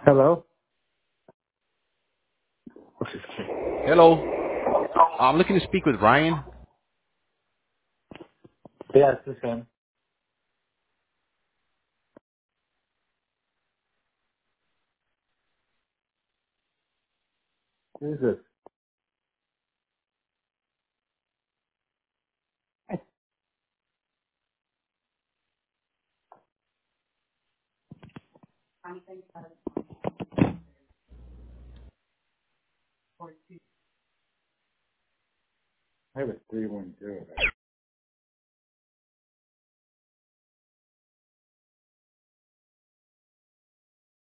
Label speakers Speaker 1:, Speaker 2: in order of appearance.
Speaker 1: Hello?
Speaker 2: Hello. I'm looking to speak with Ryan.
Speaker 1: Yes, this is him. Who's this? I have a 312.